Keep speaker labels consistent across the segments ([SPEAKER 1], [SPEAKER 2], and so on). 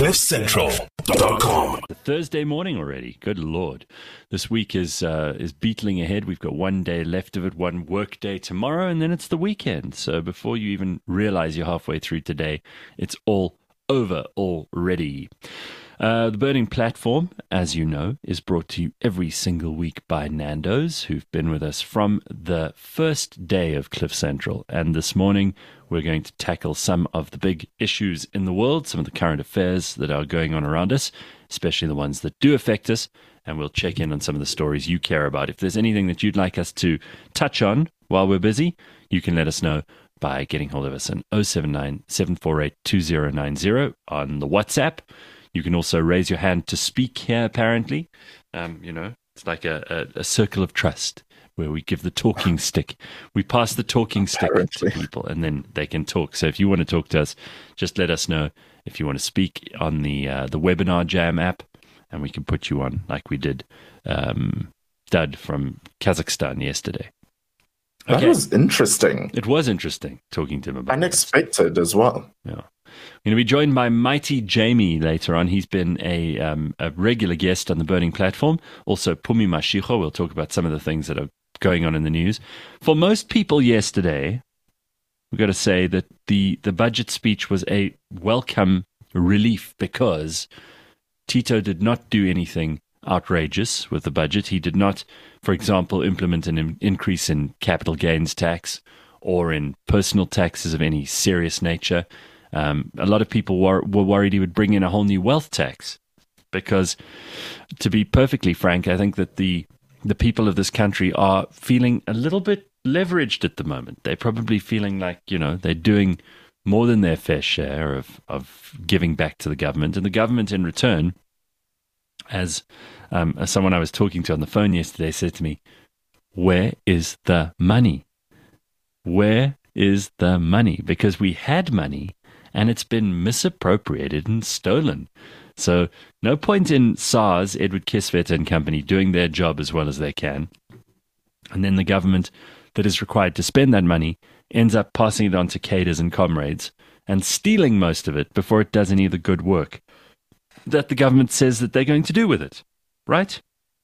[SPEAKER 1] CliffCentral.com.
[SPEAKER 2] Thursday morning already. Good Lord. This week is beetling ahead. We've got one day left of it, one work day tomorrow, and then it's the weekend. So before you even realize you're halfway through today, it's all over already. The Burning Platform, as you know, is brought to you every single week by Nando's, who've been with us from the first day of Cliff Central. And this morning, we're going to tackle some of the big issues in the world, some of the current affairs that are going on around us, especially the ones that do affect us. And we'll check in on some of the stories you care about. If there's anything that you'd like us to touch on while we're busy, you can let us know by getting hold of us on 079 748 2090 on the WhatsApp. You can also raise your hand to speak here, apparently. It's like a circle of trust where we give the talking stick. We pass the talking stick to people, and then they can talk. So if you want to talk to us, just let us know. If you want to speak on the Webinar Jam app, and we can put you on like we did Dud from Kazakhstan yesterday.
[SPEAKER 3] Okay. That was interesting.
[SPEAKER 2] It was interesting talking to him about
[SPEAKER 3] unexpected as well.
[SPEAKER 2] Yeah. We're going to be joined by Mighty Jamie later on. He's been a regular guest on the Burning Platform. Also, Phumi Mashego. We'll talk about some of the things that are going on in the news. For most people yesterday, we've got to say that the budget speech was a welcome relief because Tito did not do anything outrageous with the budget. He did not, for example, implement an increase in capital gains tax or in personal taxes of any serious nature. A lot of people were worried he would bring in a whole new wealth tax because, to be perfectly frank, I think that the people of this country are feeling a little bit leveraged at the moment. They're probably feeling like, they're doing more than their fair share of giving back to the government. And the government in return, as someone I was talking to on the phone yesterday said to me, where is the money? Where is the money? Because we had money, and it's been misappropriated and stolen. So no point in SARS, Edward Kieswetter and company, doing their job as well as they can. And then the government that is required to spend that money ends up passing it on to cadres and comrades and stealing most of it before it does any of the good work that the government says that they're going to do with it. Right?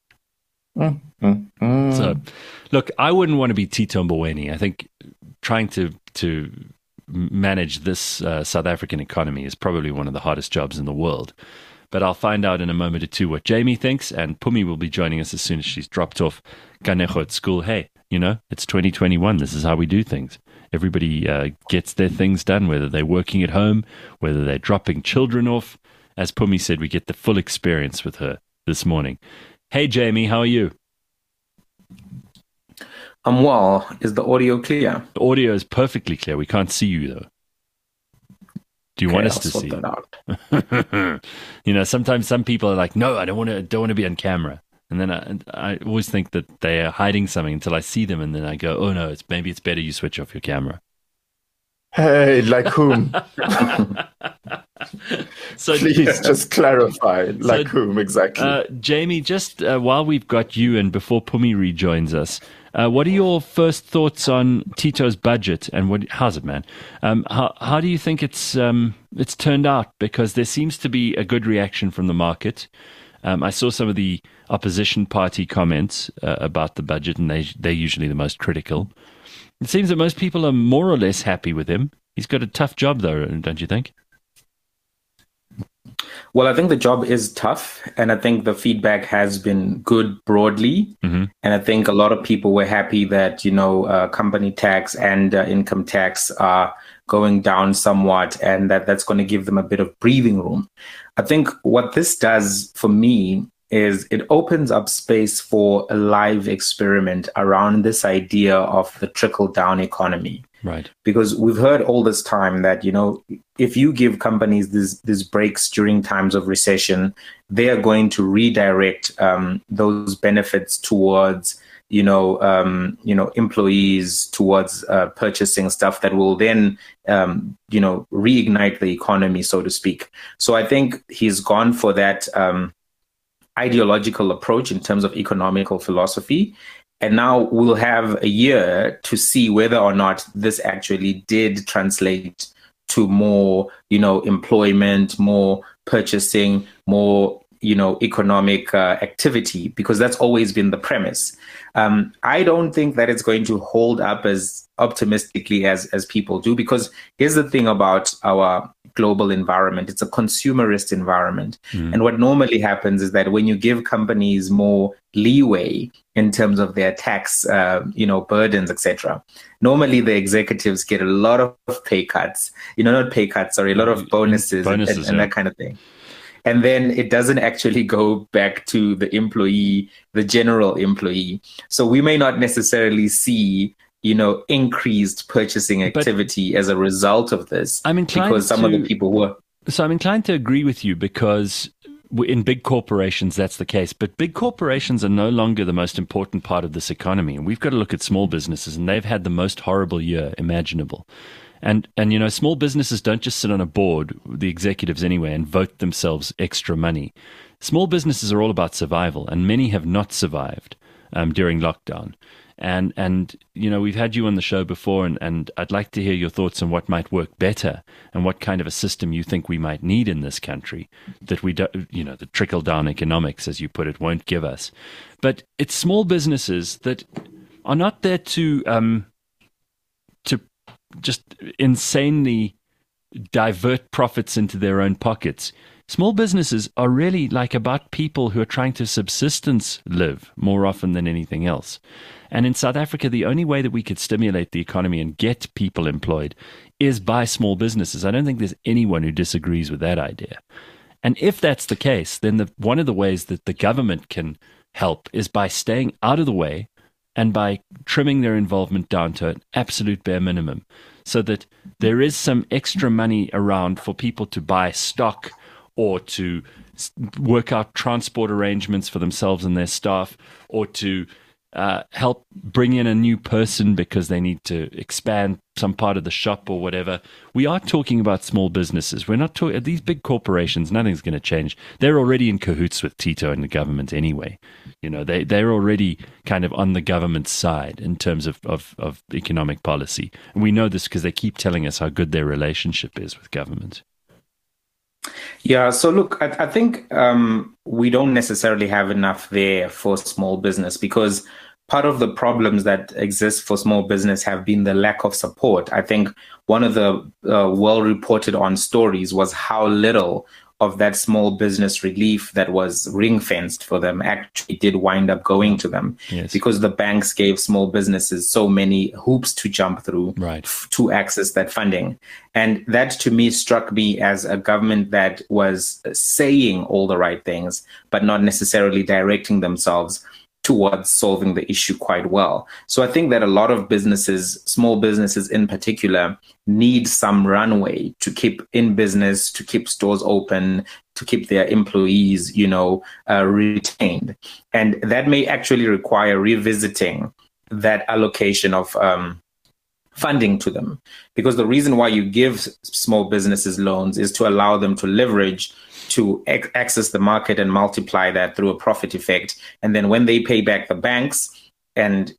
[SPEAKER 2] So, look, I wouldn't want to be Tito Mboweni. I think trying to manage this South African economy is probably one of the hardest jobs in the world. But I'll find out in a moment or two what Jamie thinks, and Phumi will be joining us as soon as she's dropped off Kanejo at school. Hey, it's 2021. This is how we do things. Everybody gets their things done, whether they're working at home, whether they're dropping children off. As Phumi said, we get the full experience with her this morning. Hey, Jamie, how are you?
[SPEAKER 4] I'm well. Is the audio clear?
[SPEAKER 2] The audio is perfectly clear. We can't see you, though. Do you want us to see? Sometimes some people are like, no, I don't want to be on camera. And then I always think that they are hiding something until I see them. And then I go, oh, no, maybe it's better you switch off your camera.
[SPEAKER 3] Hey, like whom?
[SPEAKER 2] So
[SPEAKER 3] please just clarify, like whom exactly?
[SPEAKER 2] Jamie, just while we've got you and before Phumi rejoins us, what are your first thoughts on Tito's budget and how's it, man? How do you think it's turned out? Because there seems to be a good reaction from the market. I saw some of the opposition party comments about the budget, and they're usually the most critical. It seems that most people are more or less happy with him. He's got a tough job, though, don't you think?
[SPEAKER 4] Well, I think the job is tough, and I think the feedback has been good broadly. Mm-hmm. And I think a lot of people were happy that, company tax and income tax are going down somewhat, and that's going to give them a bit of breathing room. I think what this does for me is it opens up space for a live experiment around this idea of the trickle-down economy.
[SPEAKER 2] Right.
[SPEAKER 4] Because we've heard all this time that, if you give companies these breaks during times of recession, they are going to redirect those benefits towards, employees, towards purchasing stuff that will then, reignite the economy, so to speak. So I think he's gone for that ideological approach in terms of economical philosophy. And now we'll have a year to see whether or not this actually did translate to more, employment, more purchasing, more economic activity, because that's always been the premise. I don't think that it's going to hold up as optimistically as people do, because here's the thing about our global environment. It's a consumerist environment. And what normally happens is that when you give companies more leeway in terms of their tax, burdens, etc., normally the executives get a lot of pay cuts, not pay cuts, sorry, a lot of bonuses and that kind of thing. And then it doesn't actually go back to the employee, the general employee. So we may not necessarily see, increased purchasing activity as a result of this.
[SPEAKER 2] I'm inclined
[SPEAKER 4] because some of the people were.
[SPEAKER 2] So I'm inclined to agree with you, because in big corporations, that's the case. But big corporations are no longer the most important part of this economy. And we've got to look at small businesses, and they've had the most horrible year imaginable. And small businesses don't just sit on a board, the executives anyway, and vote themselves extra money. Small businesses are all about survival, and many have not survived during lockdown. And we've had you on the show before, and I'd like to hear your thoughts on what might work better and what kind of a system you think we might need in this country that we don't, the trickle-down economics, as you put it, won't give us. But it's small businesses that are not there to just insanely divert profits into their own pockets. Small businesses are really like about people who are trying to subsistence live more often than anything else. And in South Africa, the only way that we could stimulate the economy and get people employed is by small businesses. I don't think there's anyone who disagrees with that idea. And if that's the case, then one of the ways that the government can help is by staying out of the way and by trimming their involvement down to an absolute bare minimum, so that there is some extra money around for people to buy stock or to work out transport arrangements for themselves and their staff, or to help bring in a new person because they need to expand some part of the shop or whatever. We are talking about small businesses. We're not talking these big corporations. Nothing's going to change. They're already in cahoots with Tito and the government anyway. They're already kind of on the government's side in terms of economic policy. And we know this because they keep telling us how good their relationship is with government.
[SPEAKER 4] Yeah, so look, I think we don't necessarily have enough there for small business, because part of the problems that exist for small business have been the lack of support. I think one of the well-reported on stories was how little of that small business relief that was ring-fenced for them actually did wind up going to them.
[SPEAKER 2] Yes.
[SPEAKER 4] Because the banks gave small businesses so many hoops to jump through to access that funding. And that, to me, struck me as a government that was saying all the right things, but not necessarily directing themselves towards solving the issue quite well. So I think that a lot of businesses, small businesses in particular, need some runway to keep in business, to keep stores open, to keep their employees, retained. And that may actually require revisiting that allocation of funding to them. Because the reason why you give small businesses loans is to allow them to leverage, to access the market and multiply that through a profit effect. And then when they pay back the banks and,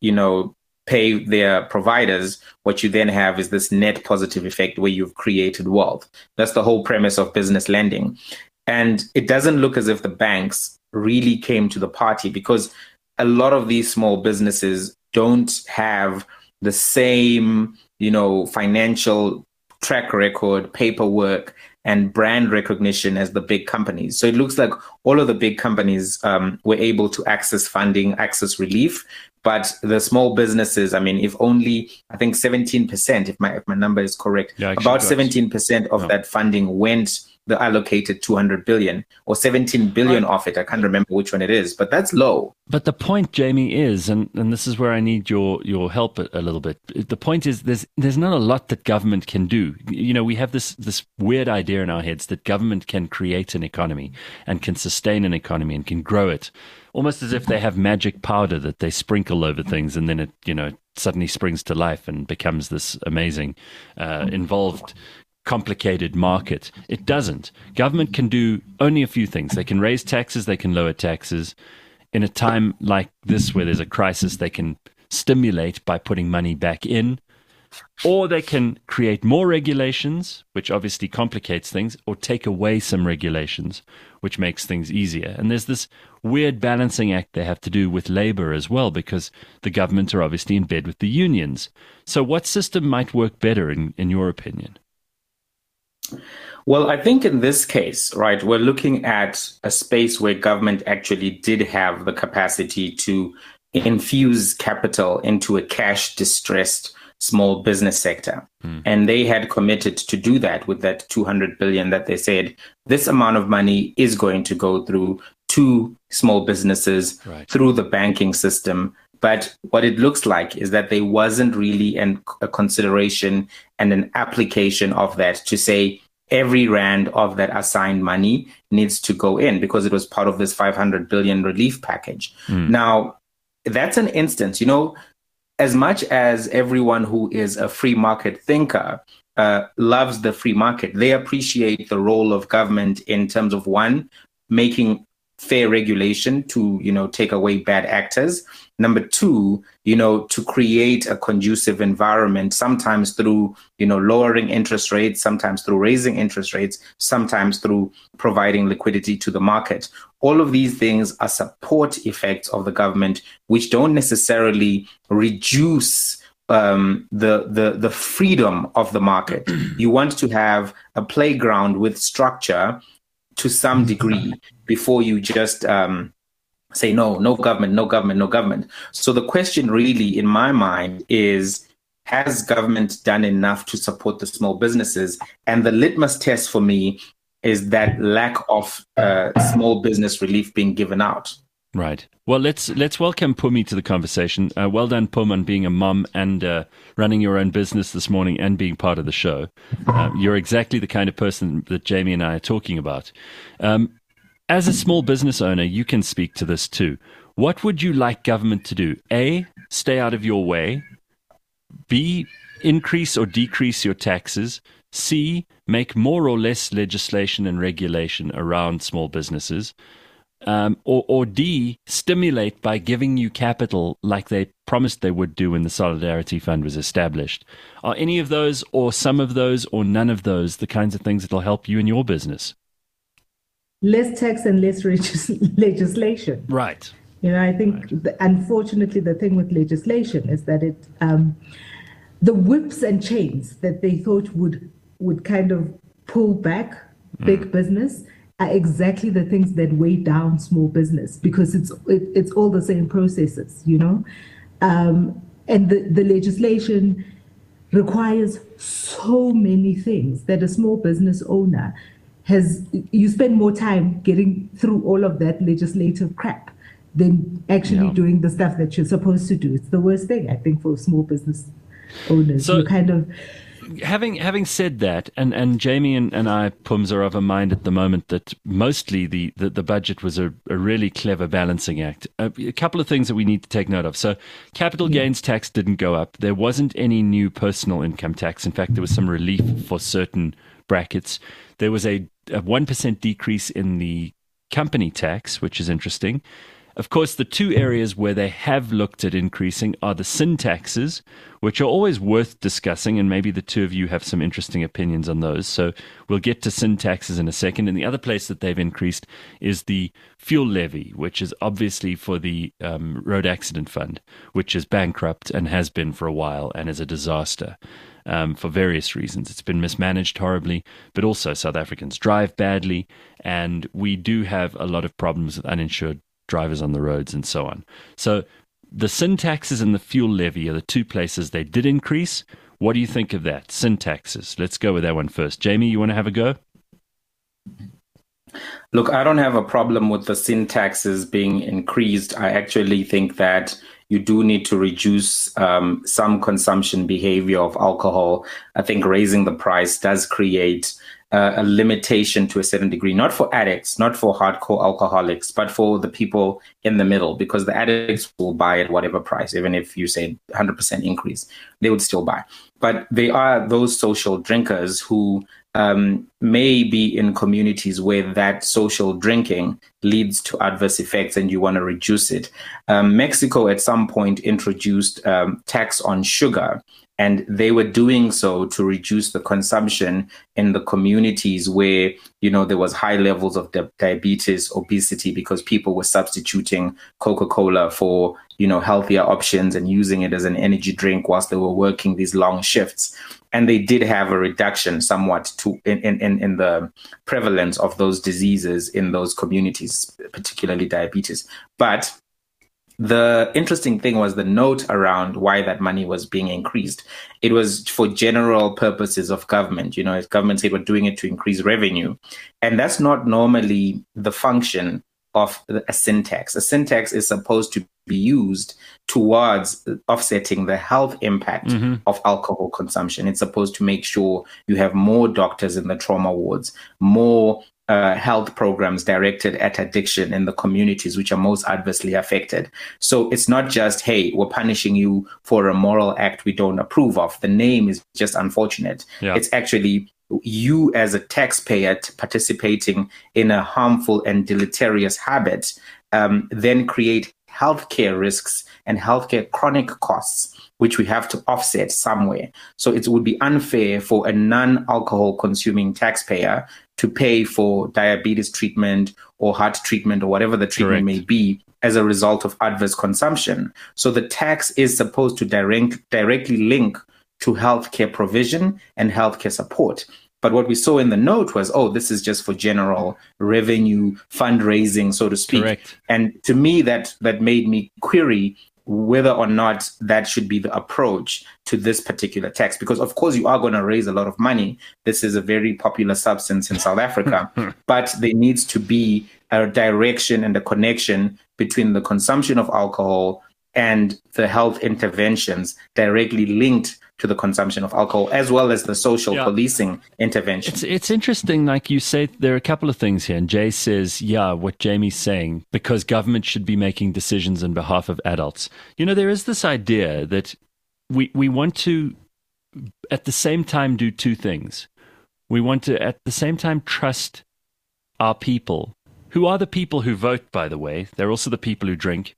[SPEAKER 4] pay their providers, what you then have is this net positive effect where you've created wealth. That's the whole premise of business lending. And it doesn't look as if the banks really came to the party, because a lot of these small businesses don't have the same, financial track record, paperwork, and brand recognition as the big companies. So it looks like all of the big companies were able to access funding, access relief, but the small businesses, if only, I think 17%, if my number is correct, about 17% of that funding went, the allocated 200 billion or 17 billion of it. I can't remember which one it is, but that's low.
[SPEAKER 2] But the point, Jamie, is, and this is where I need your help a little bit. The point is there's not a lot that government can do. We have this weird idea in our heads that government can create an economy and can sustain an economy and can grow it, almost as if they have magic powder that they sprinkle over things and then it, suddenly springs to life and becomes this amazing, involved, complicated market. It doesn't. Government can do only a few things. They can raise taxes, they can lower taxes. In a time like this where there's a crisis, they can stimulate by putting money back in. or they can create more regulations, which obviously complicates things, or take away some regulations, which makes things easier. And there's this weird balancing act they have to do with labor as well, because the government are obviously in bed with the unions. So what system might work better in your opinion?
[SPEAKER 4] Well, I think in this case, right, we're looking at a space where government actually did have the capacity to infuse capital into a cash-distressed small business sector. And they had committed to do that with that 200 billion that they said this amount of money is going to go through to small businesses through the banking system. But what it looks like is that there wasn't really a consideration and an application of that to say every rand of that assigned money needs to go in, because it was part of this 500 billion relief package. Now, that's an instance, as much as everyone who is a free market thinker loves the free market, they appreciate the role of government in terms of, one, making fair regulation to, take away bad actors. Number two, to create a conducive environment, sometimes through, lowering interest rates, sometimes through raising interest rates, sometimes through providing liquidity to the market. All of these things are support effects of the government, which don't necessarily reduce the freedom of the market. You want to have a playground with structure to some degree before you just say no government, no government, no government. So the question really in my mind is, has government done enough to support the small businesses? And the litmus test for me is that lack of small business relief being given out.
[SPEAKER 2] Right. Well, let's welcome Pumi to the conversation. Well done, Pum, on being a mum and running your own business this morning and being part of the show. You're exactly the kind of person that Jamie and I are talking about. As a small business owner, you can speak to this too. What would you like government to do? A, stay out of your way. B, increase or decrease your taxes. C, make more or less legislation and regulation around small businesses. Or D, stimulate by giving you capital like they promised they would do when the Solidarity Fund was established. Are any of those, or some of those, or none of those the kinds of things that will help you in your business?
[SPEAKER 1] Less tax and less legislation.
[SPEAKER 2] Right.
[SPEAKER 1] I think, unfortunately, the thing with legislation is that it, the whips and chains that they thought would kind of pull back big business are exactly the things that weigh down small business, because it's all the same processes, and the legislation requires so many things that a small business owner you spend more time getting through all of that legislative crap than actually doing the stuff that you're supposed to do. It's the worst thing, I think, for small business owners.
[SPEAKER 2] So,
[SPEAKER 1] you kind of
[SPEAKER 2] having said that, and Jamie and I, Pums, are of a mind at the moment that mostly the budget was a really clever balancing act. A couple of things that we need to take note of. So capital gains tax didn't go up. There wasn't any new personal income tax. In fact, there was some relief for certain brackets. There was a 1% decrease in the company tax, which is interesting. Of course, the two areas where they have looked at increasing are the sin taxes, which are always worth discussing, and maybe the two of you have some interesting opinions on those. So we'll get to sin taxes in a second. And the other place that they've increased is the fuel levy, which is obviously for the road accident fund, which is bankrupt and has been for a while and is a disaster. For various reasons. It's been mismanaged horribly, but also South Africans drive badly, and we do have a lot of problems with uninsured drivers on the roads and so on. So the sin taxes and the fuel levy are the two places they did increase. What do you think of that? Sin taxes. Let's go with that one first. Jamie, you want to have a go?
[SPEAKER 4] Look, I don't have a problem with the sin taxes being increased. I actually think that you do need to reduce some consumption behavior of alcohol. I think raising the price does create a limitation to a certain degree, not for addicts, not for hardcore alcoholics, but for the people in the middle, because the addicts will buy at whatever price, even if you say 100% increase, they would still buy. But they are those social drinkers who may be in communities where that social drinking leads to adverse effects and you want to reduce it. Mexico at some point introduced tax on sugar. And they were doing so to reduce the consumption in the communities where, there was high levels of diabetes, obesity, because people were substituting Coca-Cola for, healthier options and using it as an energy drink whilst they were working these long shifts. And they did have a reduction somewhat in the prevalence of those diseases in those communities, particularly diabetes. But the interesting thing was the note around why that money was being increased. It was for general purposes of government. If government said we're doing it to increase revenue. And that's not normally the function of a sin tax. A sin tax is supposed to be used towards offsetting the health impact of alcohol consumption. It's supposed to make sure you have more doctors in the trauma wards, more health programs directed at addiction in the communities which are most adversely affected. So it's not just, hey, we're punishing you for a moral act we don't approve of. The name is just unfortunate. Yeah. It's actually you as a taxpayer participating in a harmful and deleterious habit, then create healthcare risks and healthcare chronic costs, which we have to offset somewhere. So it would be unfair for a non-alcohol consuming taxpayer to pay for diabetes treatment or heart treatment or whatever the treatment may be as a result of adverse consumption. So the tax is supposed to directly link to healthcare provision and healthcare support. But what we saw in the note was, this is just for general revenue fundraising, so to speak. Correct. And to me, that made me query whether or not that should be the approach to this particular tax. Because, of course, you are going to raise a lot of money. This is a very popular substance in South Africa. But there needs to be a direction and a connection between the consumption of alcohol and the health interventions directly linked to the consumption of alcohol, as well as the social policing intervention.
[SPEAKER 2] It's interesting, like you say, there are a couple of things here. And Jay says, what Jamie's saying, because government should be making decisions on behalf of adults. There is this idea that we want to, at the same time, do two things. We want to, at the same time, trust our people, who are the people who vote, by the way. They're also the people who drink.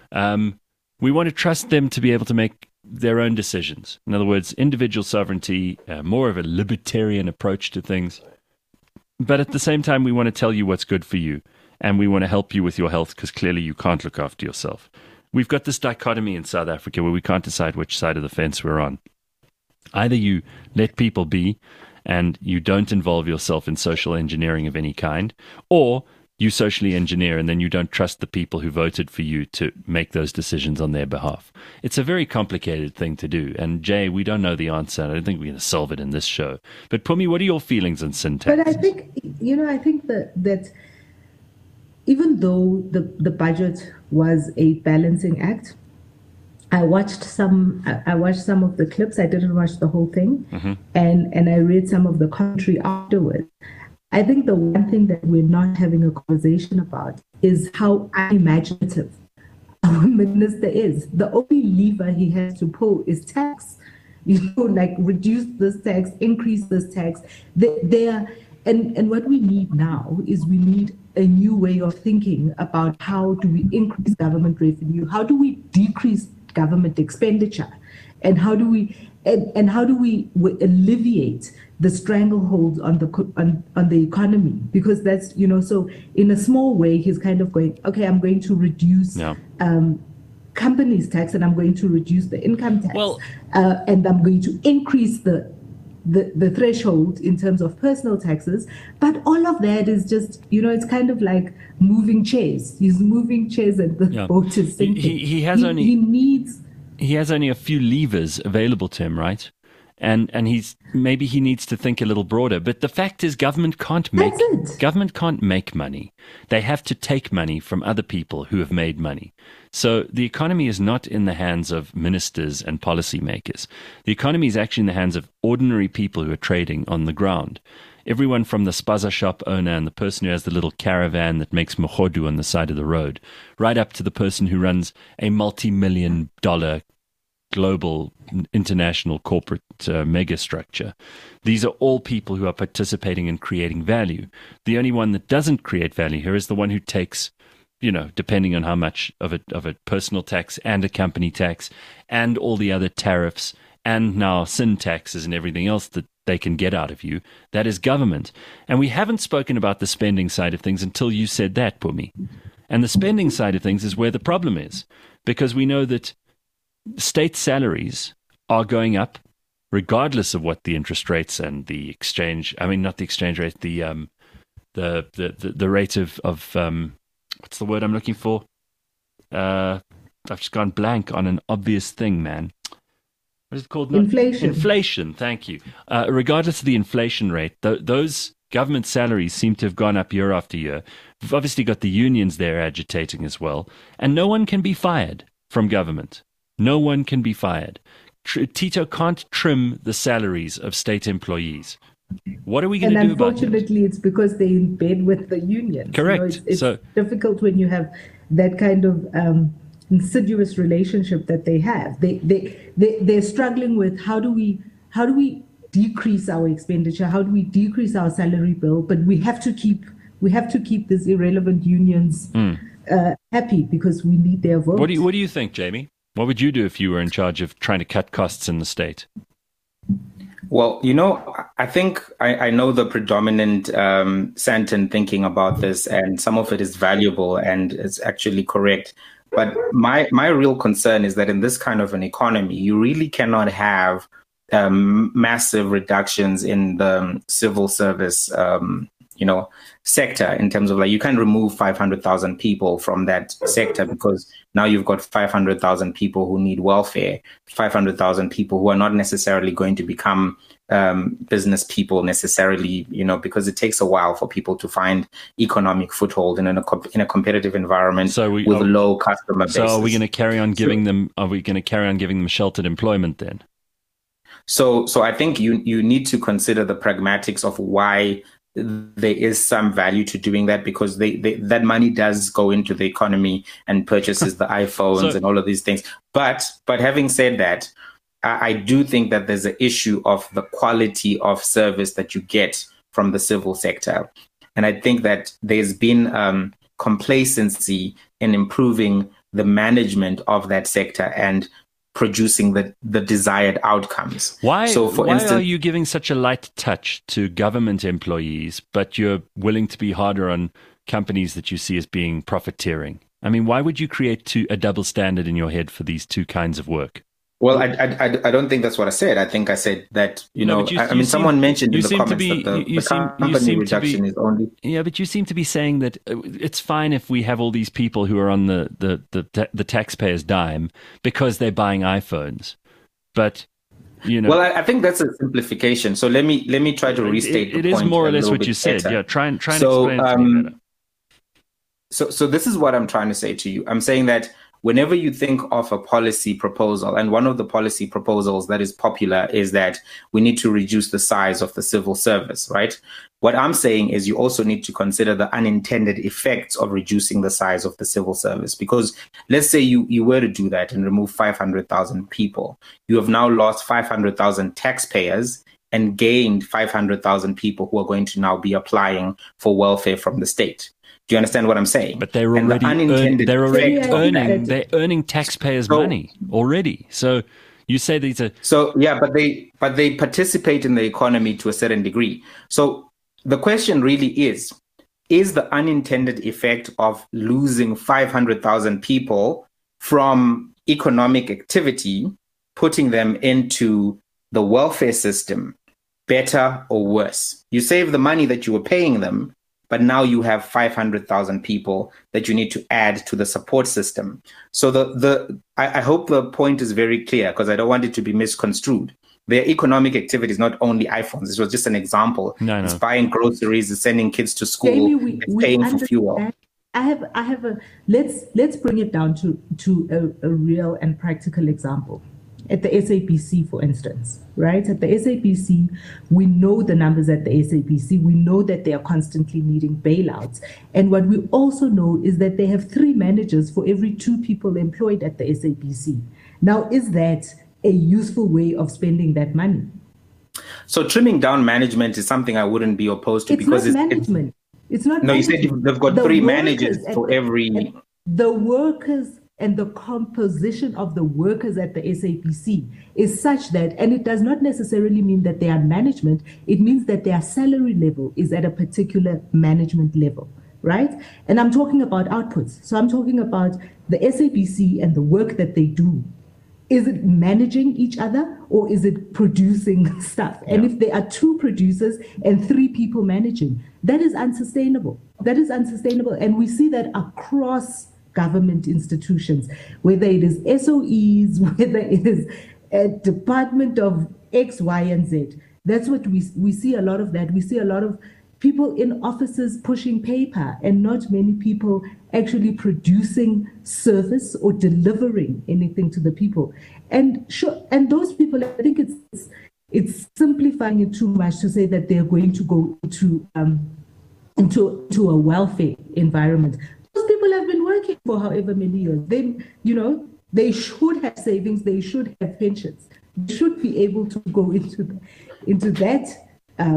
[SPEAKER 2] We want to trust them to be able to make their own decisions. In other words, individual sovereignty, more of a libertarian approach to things. But at the same time, we want to tell you what's good for you. And we want to help you with your health because clearly you can't look after yourself. We've got this dichotomy in South Africa where we can't decide which side of the fence we're on. Either you let people be and you don't involve yourself in social engineering of any kind, or you socially engineer and then you don't trust the people who voted for you to make those decisions on their behalf. It's a very complicated thing to do. And Jay, we don't know the answer. I don't think we're going to solve it in this show. But Pumi, what are your feelings on sin tax?
[SPEAKER 1] But I think, that even though the budget was a balancing act, I watched some of the clips. I didn't watch the whole thing. And I read some of the commentary afterwards. I think the one thing that we're not having a conversation about is how unimaginative our minister is. The only lever he has to pull is tax. Like reduce this tax, increase this tax. And what we need now is we need a new way of thinking about how do we increase government revenue, how do we decrease government expenditure, and how do we alleviate the stranglehold on the economy, because that's so in a small way he's kind of going, okay, I'm going to reduce companies tax and I'm going to reduce the income tax, and I'm going to increase the threshold in terms of personal taxes. But all of that is just it's kind of like moving chairs. He's moving chairs and the boat is sinking.
[SPEAKER 2] He has only a few levers available to him, right? And maybe he needs to think a little broader. But the fact is, government can't make money. They have to take money from other people who have made money. So the economy is not in the hands of ministers and policymakers. The economy is actually in the hands of ordinary people who are trading on the ground. Everyone from the spaza shop owner and the person who has the little caravan that makes mochodu on the side of the road, right up to the person who runs a multi-million-dollar global international corporate megastructure. These are all people who are participating in creating value. The only one that doesn't create value here is the one who takes, depending on how much of a personal tax and a company tax and all the other tariffs and now sin taxes and everything else that they can get out of you. That is government. And we haven't spoken about the spending side of things until you said that, Pumi. And the spending side of things is where the problem is, because we know that state salaries are going up regardless of what the interest rates and the exchange, I mean, not the exchange rate, the rate of what's the word I'm looking for? I've just gone blank on an obvious thing, man. What is it called?
[SPEAKER 1] Inflation.
[SPEAKER 2] Inflation, thank you. Regardless of the inflation rate, those government salaries seem to have gone up year after year. We've obviously got the unions there agitating as well. And no one can be fired from government. No one can be fired. Tito can't trim the salaries of state employees. What are we going to do about it?
[SPEAKER 1] And unfortunately, it's because they're in bed with the unions.
[SPEAKER 2] Correct.
[SPEAKER 1] It's difficult when you have that kind of insidious relationship that they have. They're struggling with how do we decrease our expenditure? How do we decrease our salary bill? But we have to keep these irrelevant unions happy because we need their votes.
[SPEAKER 2] What do you think, Jamie? What would you do if you were in charge of trying to cut costs in the state?
[SPEAKER 4] Well, I think I know the predominant Santon thinking about this, and some of it is valuable and it's actually correct. But my real concern is that in this kind of an economy, you really cannot have massive reductions in the civil service, sector, in terms of like, you can't remove 500,000 people from that sector because now you've got 500,000 people who need welfare, 500,000 people who are not necessarily going to become business people necessarily, because it takes a while for people to find economic foothold in a competitive environment with low customer bases.
[SPEAKER 2] So are we going to carry on giving them? Are we going to carry on giving them sheltered employment then?
[SPEAKER 4] So I think you need to consider the pragmatics of why there is some value to doing that, because that money does go into the economy and purchases the iPhones and all of these things. But having said that, I do think that there's an issue of the quality of service that you get from the civil sector. And I think that there's been complacency in improving the management of that sector and producing the desired outcomes.
[SPEAKER 2] Why
[SPEAKER 4] instance,
[SPEAKER 2] are you giving such a light touch to government employees, but you're willing to be harder on companies that you see as being profiteering? I mean, why would you create a double standard in your head for these two kinds of work?
[SPEAKER 4] Well, I don't think that's what I said. I think I said that, someone mentioned in the comments that the company reduction is only...
[SPEAKER 2] Yeah, but you seem to be saying that it's fine if we have all these people who are on the taxpayer's dime because they're buying iPhones. But,
[SPEAKER 4] Well, I think that's a simplification. So let me try to restate the point.
[SPEAKER 2] It is more or less what you said. Yeah, try and explain it to me better.
[SPEAKER 4] So this is what I'm trying to say to you. I'm saying that whenever you think of a policy proposal, and one of the policy proposals that is popular is that we need to reduce the size of the civil service, right? What I'm saying is you also need to consider the unintended effects of reducing the size of the civil service. Because let's say you were to do that and remove 500,000 people. You have now lost 500,000 taxpayers and gained 500,000 people who are going to now be applying for welfare from the state. Do you understand what I'm saying?
[SPEAKER 2] But they're already earning taxpayers' money already. So you say these are
[SPEAKER 4] but they participate in the economy to a certain degree. So the question really is the unintended effect of losing 500,000 people from economic activity, putting them into the welfare system, better or worse? You save the money that you were paying them, but now you have 500,000 people that you need to add to the support system. So I hope the point is very clear, because I don't want it to be misconstrued. Their economic activity is not only iPhones. This was just an example.
[SPEAKER 2] No.
[SPEAKER 4] It's buying groceries, it's sending kids to school,
[SPEAKER 1] Jamie,
[SPEAKER 4] it's paying for fuel.
[SPEAKER 1] Let's bring it down to a real and practical example. At the SABC, for instance, right? At the SABC, we know the numbers at the SABC. We know that they are constantly needing bailouts. And what we also know is that they have 3 managers for every 2 people employed at the SABC. Now, is that a useful way of spending that money?
[SPEAKER 4] So trimming down management is something I wouldn't be opposed to, because
[SPEAKER 1] it's not management. It's not.
[SPEAKER 4] No,
[SPEAKER 1] management.
[SPEAKER 4] You said they've got 3 managers for every.
[SPEAKER 1] The workers and the composition of the workers at the SABC is such that, and it does not necessarily mean that they are management, it means that their salary level is at a particular management level, right? And I'm talking about outputs. So I'm talking about the SABC and the work that they do. Is it managing each other or is it producing stuff? And if there are 2 producers and 3 people managing, that is unsustainable. That is unsustainable. And we see that across government institutions, whether it is SOEs, whether it is a department of X, Y, and Z. That's what we see a lot of that. We see a lot of people in offices pushing paper and not many people actually producing service or delivering anything to the people. And those people, I think it's simplifying it too much to say that they're going to go into a welfare environment. Those people have been working for however many years. They should have savings, they should have pensions. They should be able to go into that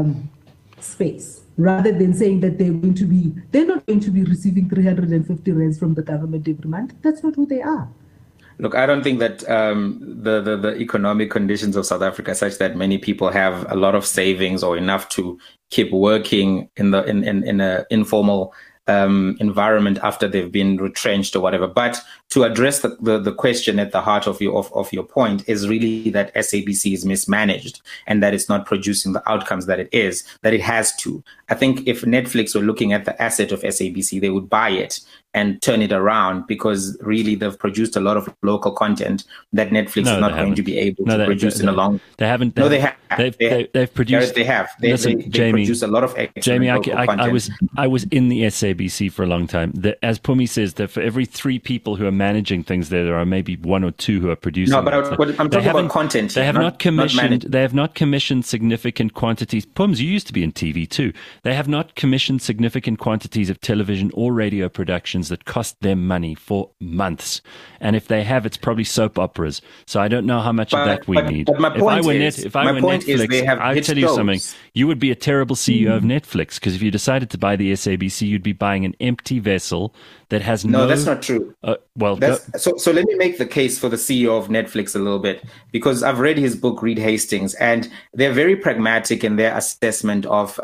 [SPEAKER 1] space, rather than saying that they're not going to be receiving 350 rands from the government every month. That's not who they are.
[SPEAKER 4] Look, I don't think that the economic conditions of South Africa are such that many people have a lot of savings or enough to keep working in an informal environment after they've been retrenched or whatever. But to address the question at the heart of your point is really that SABC is mismanaged and that it's not producing the outcomes that it has to. I think if Netflix were looking at the asset of SABC, they would buy it and turn it around, because really they've produced a lot of local content that Netflix is not going to be able to produce in a long.
[SPEAKER 2] They haven't.
[SPEAKER 4] No, they have.
[SPEAKER 2] They've produced.
[SPEAKER 4] They have.
[SPEAKER 2] Listen,
[SPEAKER 4] they
[SPEAKER 2] Jamie,
[SPEAKER 4] produce a lot of
[SPEAKER 2] Jamie,
[SPEAKER 4] content.
[SPEAKER 2] I was in the SABC for a long time. As Pumi says, that for every 3 people who are managing things, there are maybe 1 or 2 who are producing.
[SPEAKER 4] No, but I'm talking about content.
[SPEAKER 2] They have not commissioned. They have not commissioned significant quantities. Pums, you used to be in TV too. They have not commissioned significant quantities of television or radio productions that cost them money for months. And if they have, it's probably soap operas. So I don't know how much of that we need.
[SPEAKER 4] But my point is,
[SPEAKER 2] if I were Netflix, I'll tell you something. You would be a terrible CEO of Netflix, because if you decided to buy the SABC, you'd be buying an empty vessel that has no.
[SPEAKER 4] No, that's not true. So let me make the case for the CEO of Netflix a little bit, because I've read his book, Reed Hastings, and they're very pragmatic in their assessment of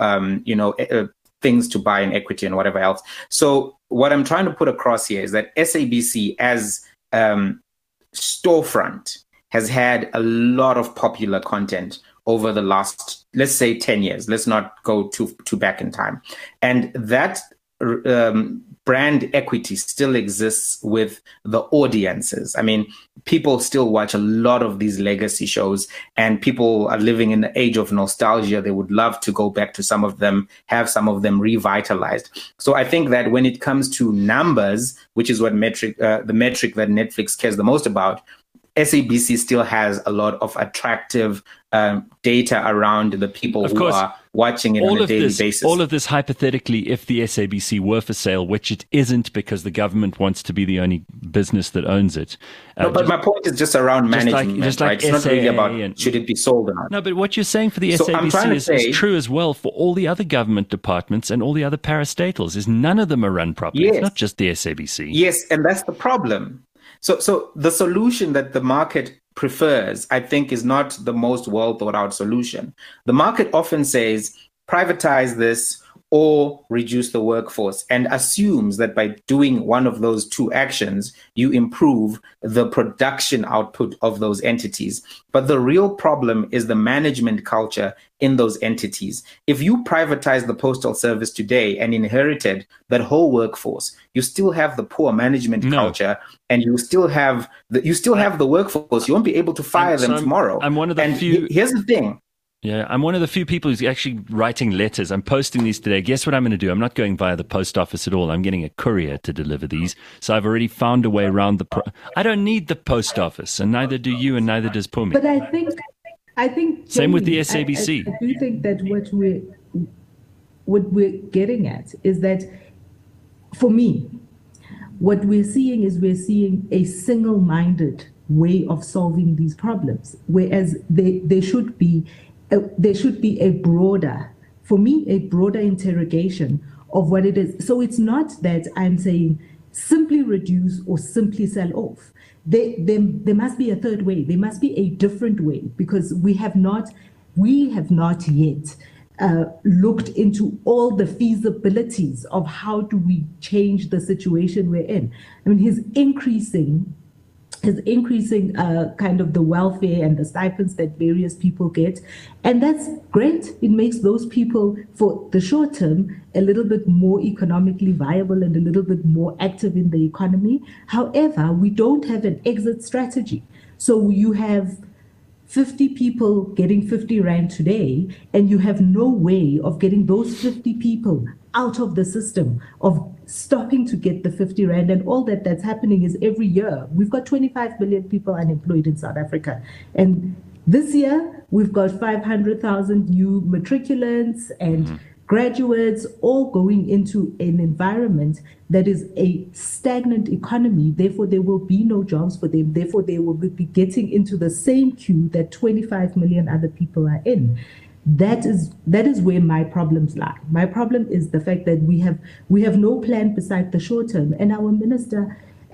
[SPEAKER 4] things to buy in equity and whatever else. So what I'm trying to put across here is that SABC as storefront has had a lot of popular content over the last, let's say, 10 years. Let's not go too back in time. And that brand equity still exists with the audiences. I mean, people still watch a lot of these legacy shows, and people are living in the age of nostalgia. They would love to go back to some of them, have some of them revitalized. So I think that when it comes to numbers, which is what the metric that Netflix cares the most about, SABC still has a lot of attractive data around the people who are watching it on a daily basis.
[SPEAKER 2] All of this hypothetically, if the SABC were for sale, which it isn't, because the government wants to be the only business that owns it.
[SPEAKER 4] But my point is just around management, right? It's not really about should it be sold or not.
[SPEAKER 2] No, but what you're saying for the SABC is true as well for all the other government departments and all the other parastatals. Is none of them are run properly.
[SPEAKER 4] Yes.
[SPEAKER 2] It's not just the SABC.
[SPEAKER 4] Yes, and that's the problem. So the solution that the market prefers, I think, is not the most well thought out solution. The market often says, privatize this or reduce the workforce, and assumes that by doing one of those 2 actions, you improve the production output of those entities. But the real problem is the management culture in those entities. If you privatize the postal service today and inherited that whole workforce, you still have the poor management culture, and you still have the workforce. You won't be able to fire them tomorrow.
[SPEAKER 2] I'm one of the few.
[SPEAKER 4] Here's the thing.
[SPEAKER 2] Yeah, I'm one of the few people who's actually writing letters. I'm posting these today. Guess what I'm going to do? I'm not going via the post office at all. I'm getting a courier to deliver these. So I've already found a way around I don't need the post office, and neither do you, and neither does Pumi.
[SPEAKER 1] But I think
[SPEAKER 2] same with the SABC.
[SPEAKER 1] I do think that what we're getting at is that, for me, what we're seeing a single-minded way of solving these problems, whereas there should be a broader interrogation of what it is. So it's not that I'm saying simply reduce or simply sell off. There must be a third way. There must be a different way, because we have not yet looked into all the feasibilities of how do we change the situation we're in. I mean, he's increasing kind of the welfare and the stipends that various people get. And that's great. It makes those people, for the short term, a little bit more economically viable and a little bit more active in the economy. However, we don't have an exit strategy. So you have 50 people getting 50 Rand today, and you have no way of getting those 50 people out of the system, of stopping to get the 50 Rand. And all that's happening is every year, we've got 25 million people unemployed in South Africa. And this year, we've got 500,000 new matriculants and graduates all going into an environment that is a stagnant economy. Therefore, there will be no jobs for them. Therefore, they will be getting into the same queue that 25 million other people are in. That is where my problems lie. My problem is the fact that we have no plan beside the short term, and our minister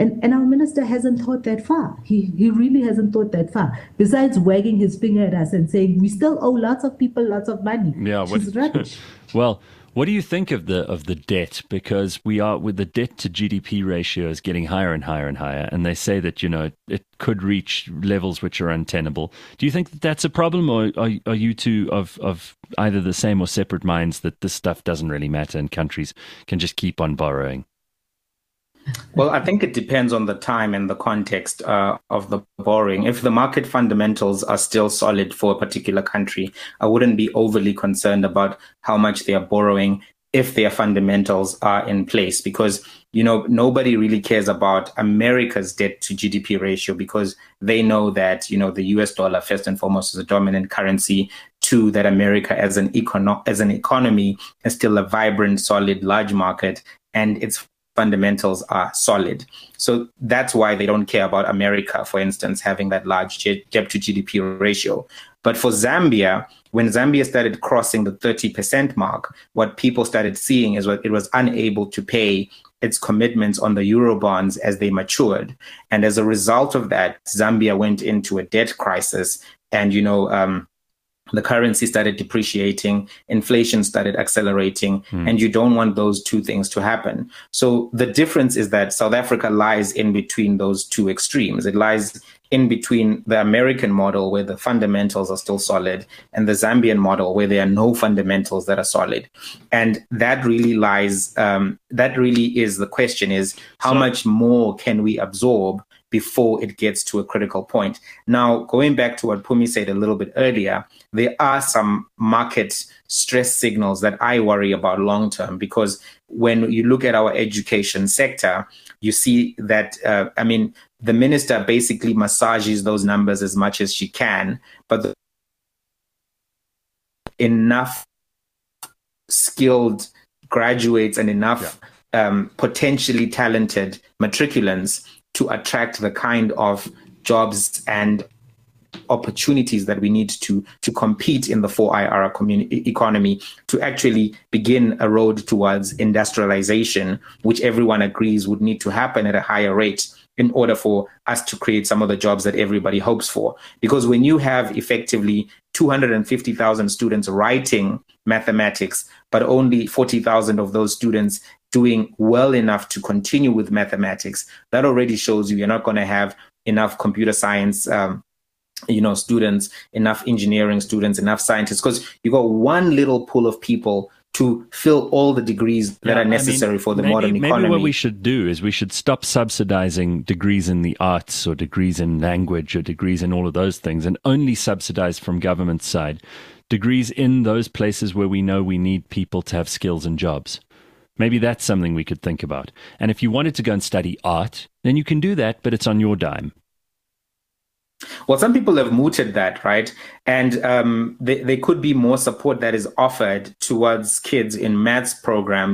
[SPEAKER 1] hasn't thought that far. He really hasn't thought that far. Besides wagging his finger at us and saying we still owe lots of people lots of money.
[SPEAKER 2] Yeah,
[SPEAKER 1] which is rubbish.
[SPEAKER 2] Well, what do you think of the debt? Because we are, with the debt to GDP ratio is getting higher and higher and higher, and they say that it could reach levels which are untenable. Do you think that that's a problem, or are you two of either the same or separate minds that this stuff doesn't really matter and countries can just keep on borrowing?
[SPEAKER 4] Well, I think it depends on the time and the context of the borrowing. If the market fundamentals are still solid for a particular country, I wouldn't be overly concerned about how much they are borrowing if their fundamentals are in place, because, nobody really cares about America's debt to GDP ratio, because they know that, the US dollar, first and foremost, is a dominant currency. Two, that America as an economy is still a vibrant, solid, large market, and its fundamentals are solid. So that's why they don't care about America, for instance, having that large debt to GDP ratio. But for Zambia, when Zambia started crossing the 30% mark, what people started seeing is it was unable to pay its commitments on the Eurobonds as they matured. And as a result of that, Zambia went into a debt crisis, and, the currency started depreciating, inflation started accelerating, and you don't want those two things to happen. So the difference is that South Africa lies in between those two extremes. It lies in between the American model, where the fundamentals are still solid, and the Zambian model, where there are no fundamentals that are solid. And that really is the question, is how much more can we absorb before it gets to a critical point? Now, going back to what Phumi said a little bit earlier, there are some market stress signals that I worry about long term, because when you look at our education sector, you see that, the minister basically massages those numbers as much as she can, but enough skilled graduates and enough potentially talented matriculants to attract the kind of jobs and opportunities that we need to compete in the 4IR economy, to actually begin a road towards industrialization, which everyone agrees would need to happen at a higher rate in order for us to create some of the jobs that everybody hopes for. Because when you have effectively 250,000 students writing mathematics, but only 40,000 of those students doing well enough to continue with mathematics, that already shows you're not going to have enough computer science students, enough engineering students, enough scientists, because you got one little pool of people to fill all the degrees that are necessary for the modern economy.
[SPEAKER 2] Maybe what we should do is we should stop subsidizing degrees in the arts or degrees in language or degrees in all of those things, and only subsidize from government side degrees in those places where we know we need people to have skills and jobs. Maybe that's something we could think about. And if you wanted to go and study art, then you can do that, but it's on your dime.
[SPEAKER 4] Well, some people have mooted that, right? And there could be more support that is offered towards kids in maths programs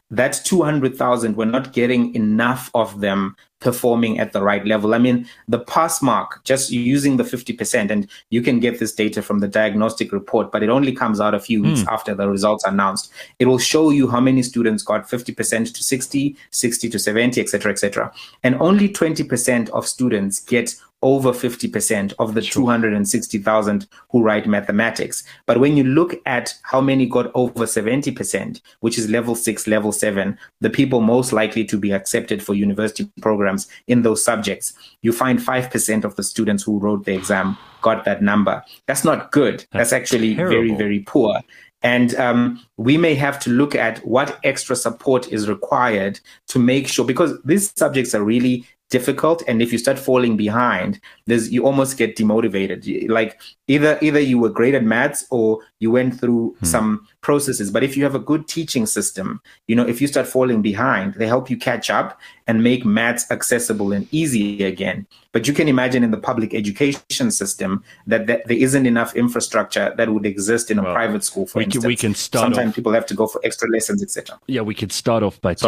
[SPEAKER 4] that 200,000, we're not getting enough of them performing at the right level. I mean, the pass mark, just using the 50%, and you can get this data from the diagnostic report, but it only comes out a few weeks after the results are announced. It will show you how many students got 50% to 60, 60 to 70, etc., etc. And only 20% of students get over 50% of the 260,000 who write mathematics. But when you look at how many got over 70%, which is level 6, level 7, the people most likely to be accepted for university programs in those subjects, you find 5% of the students who wrote the exam got that number. That's not good. That's actually terrible. Very, very poor. And we may have to look at what extra support is required to make sure, because these subjects are really difficult, and if you start falling behind, you almost get demotivated. Like either you were great at maths or you went through some processes. But if you have a good teaching system, if you start falling behind, they help you catch up and make maths accessible and easy again. But you can imagine in the public education system that there isn't enough infrastructure that would exist in a private school, for instance.
[SPEAKER 2] We can start
[SPEAKER 4] Sometimes people have to go for extra lessons, etc.
[SPEAKER 2] Yeah, we could start off by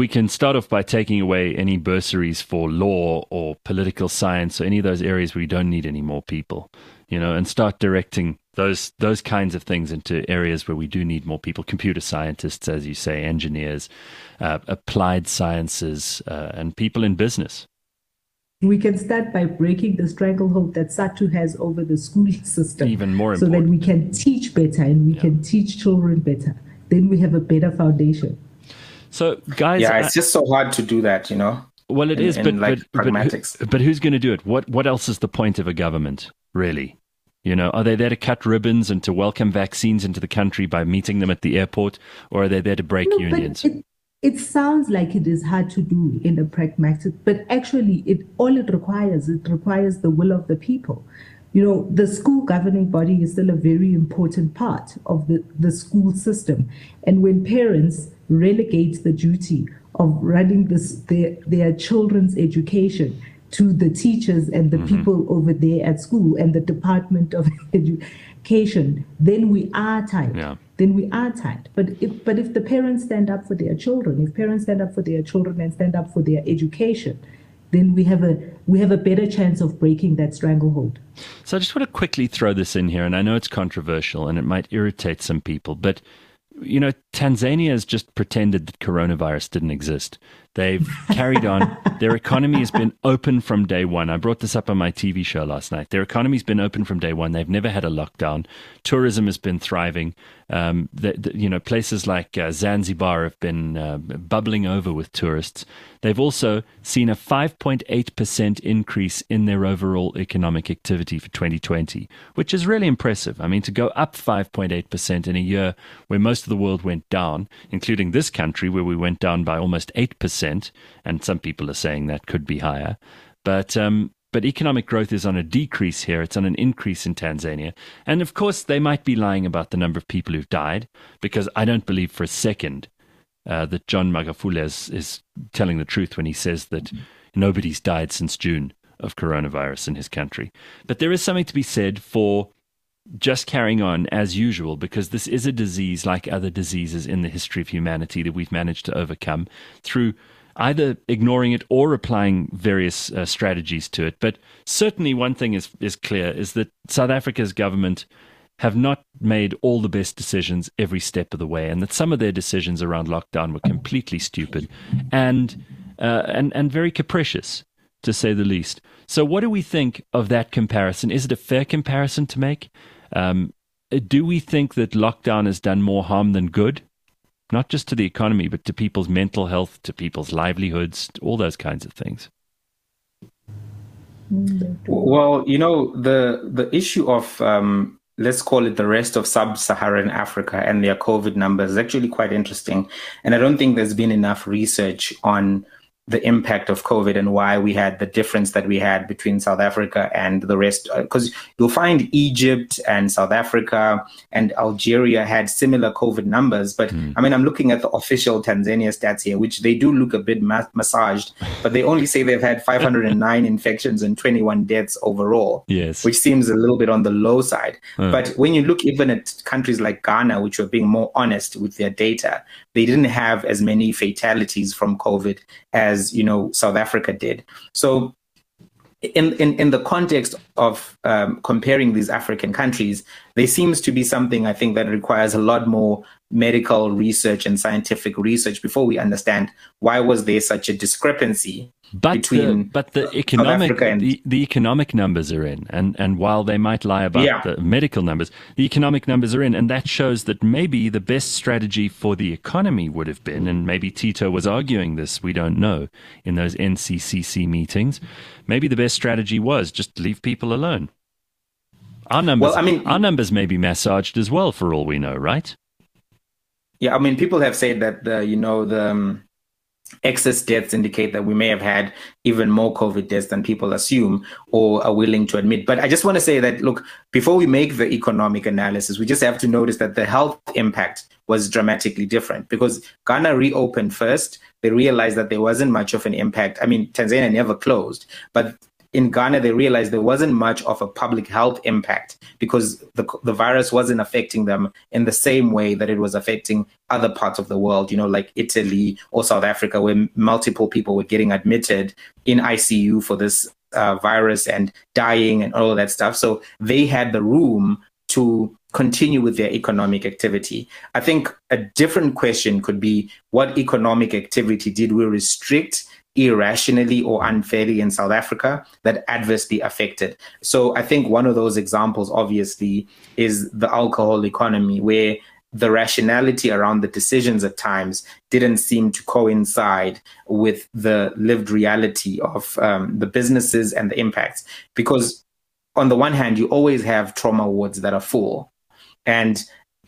[SPEAKER 2] taking away any bursaries for law or political science or any of those areas where we don't need any more people, and start directing those kinds of things into areas where we do need more people, computer scientists, as you say, engineers, applied sciences, and people in business.
[SPEAKER 1] We can start by breaking the stranglehold that SADTU has over the school system.
[SPEAKER 2] Even more important.
[SPEAKER 1] So that we can teach better and we can teach children better. Then we have a better foundation.
[SPEAKER 2] So, guys...
[SPEAKER 4] Yeah, it's just so hard to do that,
[SPEAKER 2] Well, it is, but
[SPEAKER 4] pragmatics.
[SPEAKER 2] But who's going to do it? What else is the point of a government, really? Are they there to cut ribbons and to welcome vaccines into the country by meeting them at the airport, or are they there to break unions?
[SPEAKER 1] It sounds like it is hard to do in a pragmatic, but actually it requires the will of the people. The school governing body is still a very important part of the school system. And when parents relegate the duty of running their children's education to the teachers and the people over there at school and the Department of Education, then we are tight.
[SPEAKER 2] Yeah.
[SPEAKER 1] But if the parents stand up for their children, and stand up for their education, then we have a better chance of breaking that stranglehold.
[SPEAKER 2] So I just want to quickly throw this in here, and I know it's controversial and it might irritate some people, but Tanzania has just pretended that coronavirus didn't exist. They've carried on. Their economy has been open from day one. I brought this up on my TV show last night. Their economy's been open from day one. They've never had a lockdown. Tourism has been thriving. Places like Zanzibar have been bubbling over with tourists. They've also seen a 5.8% increase in their overall economic activity for 2020, which is really impressive. I mean, to go up 5.8% in a year where most of the world went down, including this country where we went down by almost 8%, and some people are saying that could be higher. But economic growth is on a decrease here. It's on an increase in Tanzania. And of course, they might be lying about the number of people who've died, because I don't believe for a second that John Magufuli is telling the truth when he says that nobody's died since June of coronavirus in his country. But there is something to be said for just carrying on as usual, because this is a disease like other diseases in the history of humanity that we've managed to overcome through either ignoring it or applying various strategies to it. But certainly one thing is clear, is that South Africa's government have not made all the best decisions every step of the way, and that some of their decisions around lockdown were completely stupid and very capricious, to say the least. So what do we think of that comparison? Is it a fair comparison to make? Do we think that lockdown has done more harm than good? Not just to the economy, but to people's mental health, to people's livelihoods, all those kinds of things.
[SPEAKER 4] Well, the issue of, let's call it the rest of sub-Saharan Africa and their COVID numbers is actually quite interesting. And I don't think there's been enough research on the impact of COVID and why we had the difference that we had between South Africa and the rest. Because you'll find Egypt and South Africa and Algeria had similar COVID numbers. But I mean, I'm looking at the official Tanzania stats here, which they do look a bit massaged, but they only say they've had 509 infections and 21 deaths overall,
[SPEAKER 2] yes,
[SPEAKER 4] which seems a little bit on the low side. But when you look even at countries like Ghana, which are being more honest with their data, they didn't have as many fatalities from COVID as, South Africa did. So in the context of comparing these African countries, there seems to be something, I think, that requires a lot more medical research and scientific research before we understand why was there such a discrepancy between
[SPEAKER 2] the economic the economic numbers are in, and while they might lie about the medical numbers, the economic numbers are in, and that shows that maybe the best strategy for the economy would have been, and maybe Tito was arguing this, we don't know, in those NCCC meetings, maybe the best strategy was just leave people alone. Our numbers may be massaged as well, for all we know, right?
[SPEAKER 4] Yeah, people have said that the excess deaths indicate that we may have had even more COVID deaths than people assume or are willing to admit. But I just want to say that, look, before we make the economic analysis, we just have to notice that the health impact was dramatically different, because Ghana reopened first. They realized that there wasn't much of an impact. Tanzania never closed, but in Ghana, they realized there wasn't much of a public health impact because the virus wasn't affecting them in the same way that it was affecting other parts of the world, like Italy or South Africa, where multiple people were getting admitted in ICU for this virus and dying and all of that stuff. So they had the room to continue with their economic activity. I think a different question could be, what economic activity did we restrict irrationally or unfairly in South Africa that adversely affected? So I think one of those examples, obviously, is the alcohol economy, where the rationality around the decisions at times didn't seem to coincide with the lived reality of the businesses and the impacts. Because on the one hand, you always have trauma wards that are full. And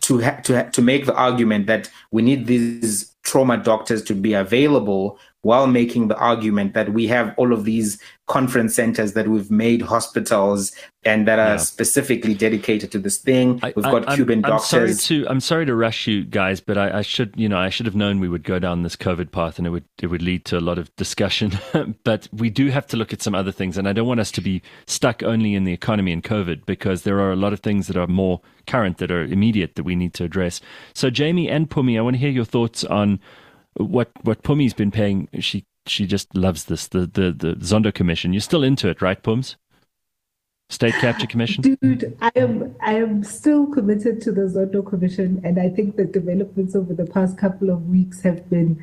[SPEAKER 4] to make the argument that we need these trauma doctors to be available, while making the argument that we have all of these conference centers that we've made hospitals and that are specifically dedicated to this thing. We've got Cuban doctors.
[SPEAKER 2] I'm sorry to rush you guys, but I should have known we would go down this COVID path, and it would lead to a lot of discussion. But we do have to look at some other things, and I don't want us to be stuck only in the economy and COVID, because there are a lot of things that are more current, that are immediate, that we need to address. So Jamie and Pumi, I want to hear your thoughts on what Pumi's been paying. She just loves this, the Zondo Commission. You're still into it, right, Pums? State Capture Commission?
[SPEAKER 1] Dude, I am still committed to the Zondo Commission, and I think the developments over the past couple of weeks have been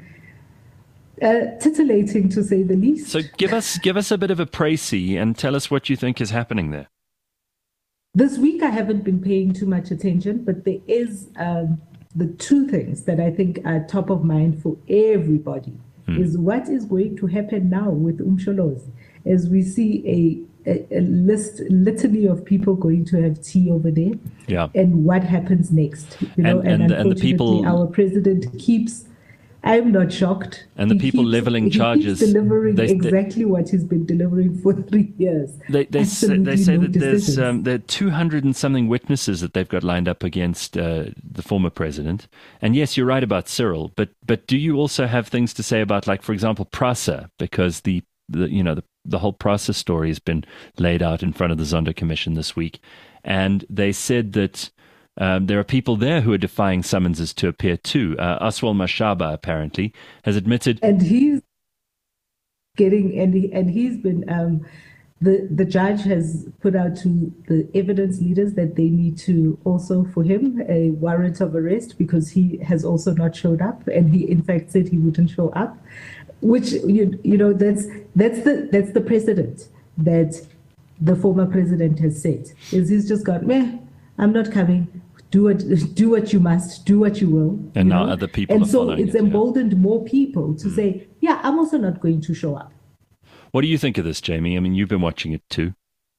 [SPEAKER 1] titillating, to say the least.
[SPEAKER 2] So give us a bit of a précis and tell us what you think is happening there.
[SPEAKER 1] This week I haven't been paying too much attention, but there is the two things that I think are top of mind for everybody is what is going to happen now with Umsholozi, as we see a litany of people going to have tea over there, and what happens next. And unfortunately,
[SPEAKER 2] and the people,
[SPEAKER 1] our president keeps. I'm not shocked.
[SPEAKER 2] And the people leveling charges,
[SPEAKER 1] he's delivering exactly what he's been delivering for 3 years.
[SPEAKER 2] They say that there are 200 and something witnesses that they've got lined up against the former president. And yes, you're right about Cyril, but do you also have things to say about, like, for example, PRASA, because the whole PRASA story has been laid out in front of the Zondo Commission this week, and they said that there are people there who are defying summonses to appear too. Aswal Mashaba apparently has admitted,
[SPEAKER 1] and he's getting and he's been the judge has put out to the evidence leaders that they need to also, for him, a warrant of arrest, because he has also not showed up, and he in fact said he wouldn't show up, which that's the precedent that the former president has set. Is he's just gone, I'm not coming. Do what you must, do what you will.
[SPEAKER 2] And now other people are following it.
[SPEAKER 1] And so it's emboldened more people to say, I'm also not going to show up.
[SPEAKER 2] What do you think of this, Jamie? I mean, you've been watching it too.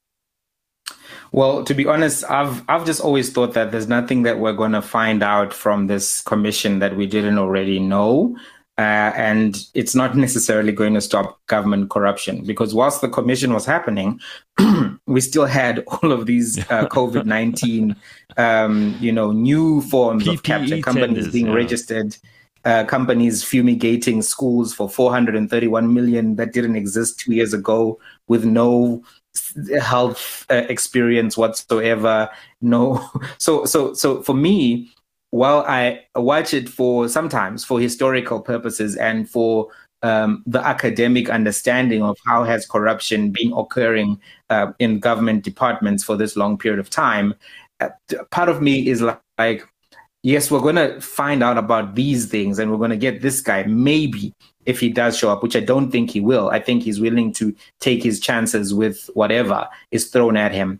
[SPEAKER 4] Well, to be honest, I've just always thought that there's nothing that we're going to find out from this commission that we didn't already know. And it's not necessarily going to stop government corruption, because whilst the commission was happening, we still had all of these COVID-19, new forms of capture, companies being registered, companies fumigating schools for 431 million that didn't exist 2 years ago, with no health experience whatsoever. No. So for me, while I watch it sometimes for historical purposes and for the academic understanding of how has corruption been occurring in government departments for this long period of time, part of me is like, yes, we're going to find out about these things and we're going to get this guy, maybe, if he does show up, which I don't think he will. I think he's willing to take his chances with whatever is thrown at him.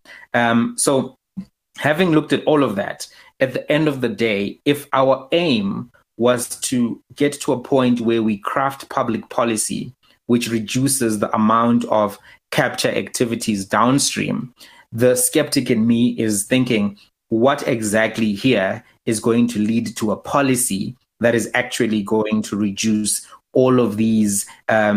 [SPEAKER 4] So having looked at all of that, at the end of the day, if our aim was to get to a point where we craft public policy which reduces the amount of capture activities downstream, the skeptic in me is thinking, what exactly here is going to lead to a policy that is actually going to reduce all of these,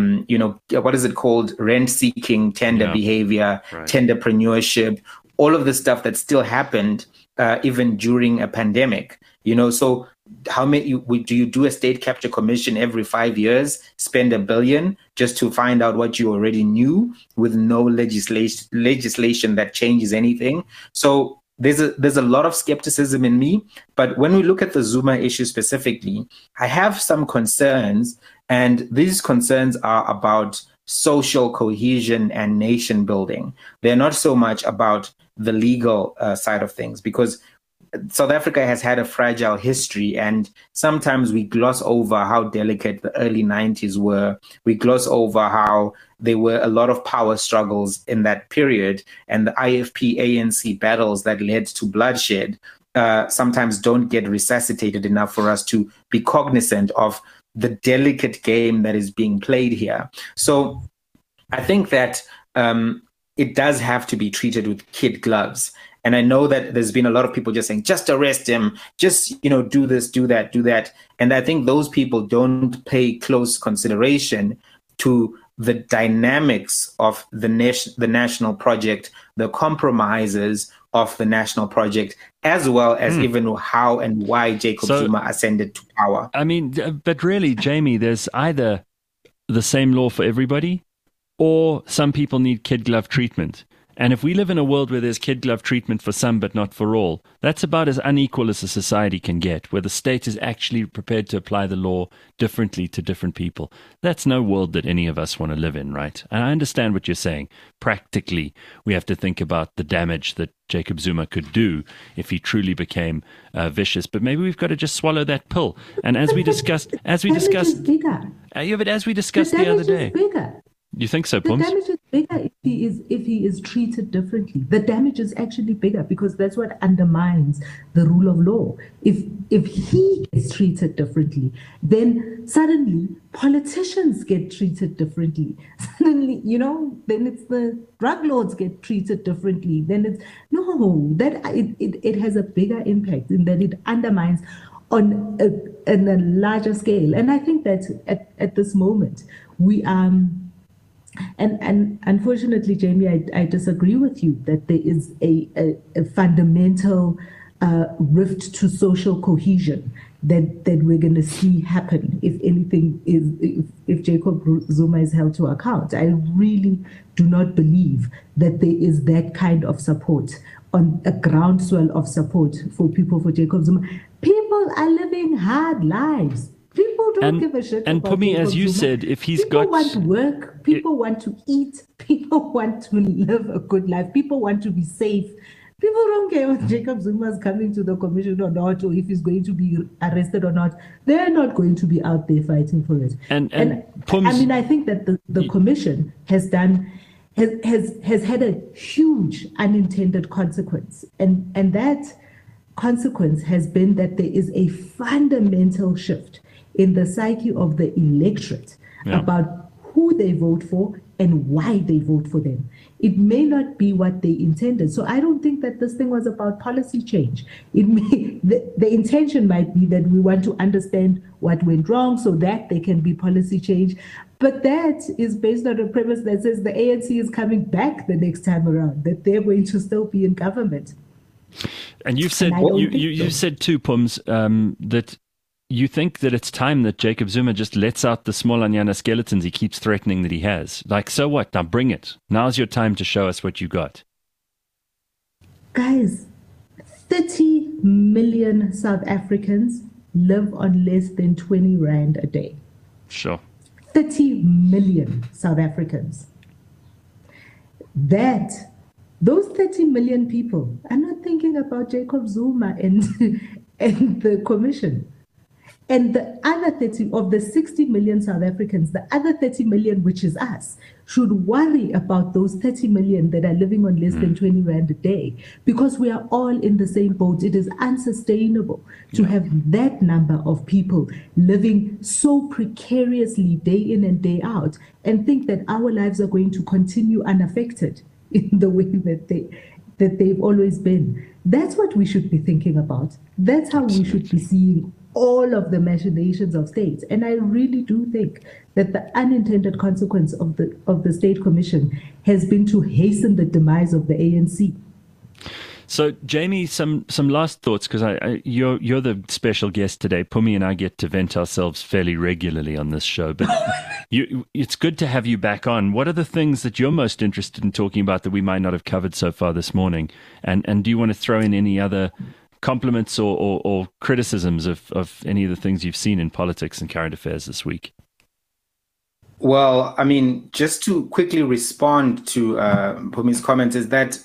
[SPEAKER 4] what is it called? Rent-seeking, tender behavior, right, tenderpreneurship, all of the stuff that still happened even during a pandemic. So how many do you do a state capture commission every 5 years, spend $1 billion just to find out what you already knew with no legislation that changes anything? So there's a lot of skepticism in me. But when we look at the Zuma issue specifically, I have some concerns, and these concerns are about social cohesion and nation building. They're not so much about the legal side of things, because South Africa has had a fragile history, and sometimes we gloss over how delicate the early 90s were. We gloss over how there were a lot of power struggles in that period, and the IFP-ANC battles that led to bloodshed sometimes don't get resuscitated enough for us to be cognizant of the delicate game that is being played here. So I think that it does have to be treated with kid gloves. And I know that there's been a lot of people just saying, just arrest him, just, do this, do that, do that. And I think those people don't pay close consideration to the dynamics of the national project, the compromises of the national project, as well as even how and why Jacob Zuma ascended to power.
[SPEAKER 2] I mean, but really, Jamie, there's either the same law for everybody, or some people need kid glove treatment. And if we live in a world where there's kid glove treatment for some but not for all, that's about as unequal as a society can get, where the state is actually prepared to apply the law differently to different people. That's no world that any of us want to live in, right? And I understand what you're saying. Practically, we have to think about the damage that Jacob Zuma could do if he truly became vicious. But maybe we've got to just swallow that pill. And as we discussed, the other day.
[SPEAKER 1] Bigger.
[SPEAKER 2] You think so,
[SPEAKER 1] The
[SPEAKER 2] Pums?
[SPEAKER 1] damage is bigger if he is treated differently. The damage is actually bigger because that's what undermines the rule of law. If he gets treated differently, then suddenly politicians get treated differently. Suddenly, then it's the drug lords get treated differently. Then it has a bigger impact in that it undermines on a larger scale. And I think that at this moment we And unfortunately, Jamie, I disagree with you that there is a fundamental rift to social cohesion that we're going to see happen if anything if Jacob Zuma is held to account. I really do not believe that there is that kind of support, on a groundswell of support for Jacob Zuma. People are living hard lives. People don't give a shit.
[SPEAKER 2] And
[SPEAKER 1] about
[SPEAKER 2] Pumi,
[SPEAKER 1] Jacob
[SPEAKER 2] as you
[SPEAKER 1] Zuma.
[SPEAKER 2] said, if he's
[SPEAKER 1] people
[SPEAKER 2] got...
[SPEAKER 1] want to work, people want to eat, people want to live a good life, people want to be safe. People don't care if Jacob Zuma is coming to the commission or not, or if he's going to be arrested or not. They're not going to be out there fighting for it.
[SPEAKER 2] And Pums,
[SPEAKER 1] I think that the commission has had a huge unintended consequence, and that consequence has been that there is a fundamental shift in the psyche of the electorate about who they vote for and why they vote for them. It may not be what they intended. So I don't think that this thing was about policy change. The intention might be that we want to understand what went wrong so that there can be policy change. But that is based on a premise that says the ANC is coming back the next time around, that they're going to still be in government.
[SPEAKER 2] And you've said you said too, Pums, that you think that it's time that Jacob Zuma just lets out the Smolanyana skeletons he keeps threatening that he has. Like, so what? Now bring it. Now's your time to show us what you got.
[SPEAKER 1] Guys, 30 million South Africans live on less than 20 Rand a day.
[SPEAKER 2] Sure.
[SPEAKER 1] 30 million South Africans. Those 30 million people are not thinking about Jacob Zuma and the commission. And the other 30 of the 60 million South Africans, the other 30 million, which is us, should worry about those 30 million that are living on less than 20 Rand a day, because we are all in the same boat. It is unsustainable to have that number of people living so precariously day in and day out and think that our lives are going to continue unaffected in the way that they've always been. That's what we should be thinking about. That's how we should be seeing all of the machinations of states. And I really do think that the unintended consequence of the State Commission has been to hasten the demise of the ANC.
[SPEAKER 2] So, Jamie, some last thoughts, because you're the special guest today. Pumi and I get to vent ourselves fairly regularly on this show, but it's good to have you back on. What are the things that you're most interested in talking about that we might not have covered so far this morning? And do you want to throw in any other compliments or criticisms of any of the things you've seen in politics and current affairs this week?
[SPEAKER 4] Well, I mean, just to quickly respond to Pumi's comments is that,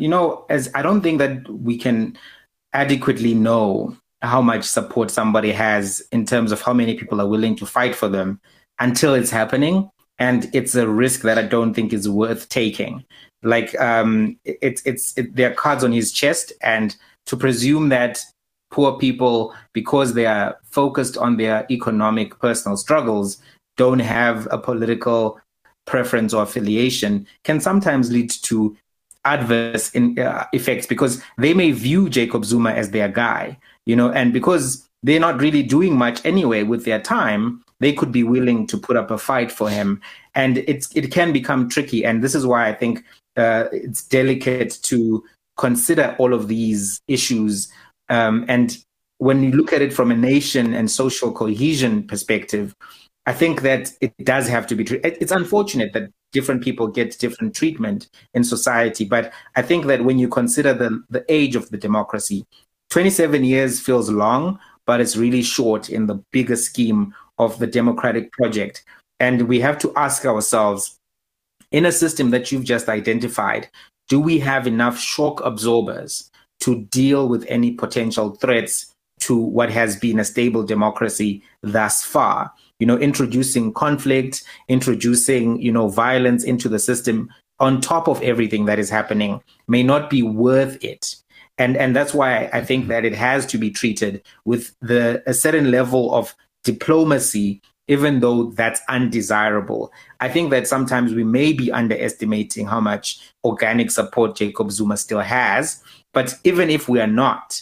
[SPEAKER 4] as I don't think that we can adequately know how much support somebody has in terms of how many people are willing to fight for them until it's happening. And it's a risk that I don't think is worth taking. Like, there are cards on his chest, and to presume that poor people, because they are focused on their economic personal struggles, don't have a political preference or affiliation can sometimes lead to adverse effects, because they may view Jacob Zuma as their guy, and because they're not really doing much anyway with their time, they could be willing to put up a fight for him. And it can become tricky. And this is why I think it's delicate to consider all of these issues. And when you look at it from a nation and social cohesion perspective, I think that it does have to be treated. It's unfortunate that different people get different treatment in society. But I think that when you consider the age of the democracy, 27 years feels long, but it's really short in the bigger scheme of the democratic project. And we have to ask ourselves, in a system that you've just identified, do we have enough shock absorbers to deal with any potential threats to what has been a stable democracy thus far? Introducing conflict, introducing, violence into the system on top of everything that is happening may not be worth it. And that's why I think that it has to be treated with a certain level of diplomacy, even though that's undesirable. I think that sometimes we may be underestimating how much organic support Jacob Zuma still has. But even if we are not,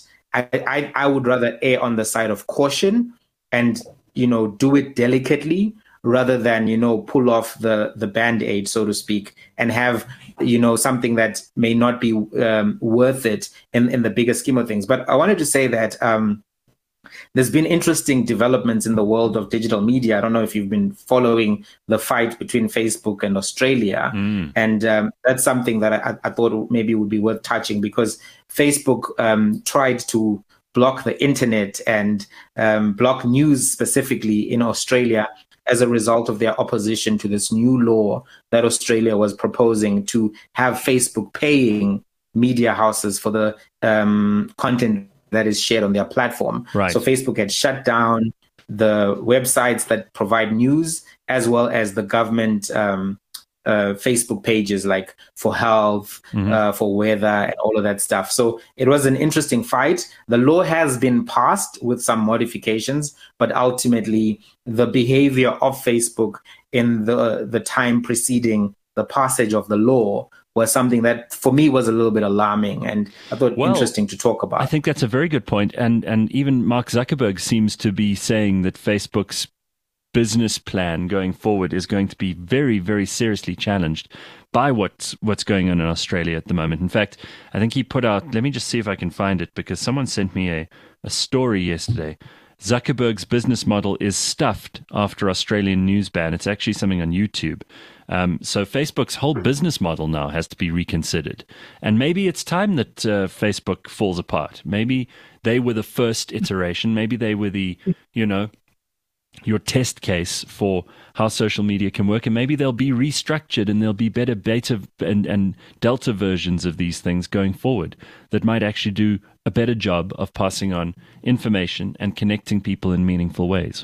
[SPEAKER 4] I would rather err on the side of caution and do it delicately rather than, pull off the Band-Aid, so to speak, and have, something that may not be worth it in the bigger scheme of things. But I wanted to say that there's been interesting developments in the world of digital media. I don't know if you've been following the fight between Facebook and Australia. And that's something that I thought maybe would be worth touching, because Facebook tried to block the internet and block news specifically in Australia as a result of their opposition to this new law that Australia was proposing to have Facebook paying media houses for the content that is shared on their platform.
[SPEAKER 2] Right.
[SPEAKER 4] So Facebook had shut down the websites that provide news, as well as the government Facebook pages, like for health, for weather, and all of that stuff. So it was an interesting fight. The law has been passed with some modifications, but ultimately the behavior of Facebook in the time preceding the passage of the law was something that for me was a little bit alarming, and I thought interesting to talk about.
[SPEAKER 2] I think that's a very good point. And even Mark Zuckerberg seems to be saying that Facebook's business plan going forward is going to be very, very seriously challenged by what's going on in Australia at the moment. In fact, I think he put out, let me just see if I can find it, because someone sent me a story yesterday. Zuckerberg's business model is stuffed after Australian news ban. It's actually something on YouTube. So Facebook's whole business model now has to be reconsidered. And maybe it's time that Facebook falls apart. Maybe they were the first iteration. Maybe they were the, your test case for how social media can work, and maybe they'll be restructured and there'll be better beta and delta versions of these things going forward that might actually do a better job of passing on information and connecting people in meaningful ways.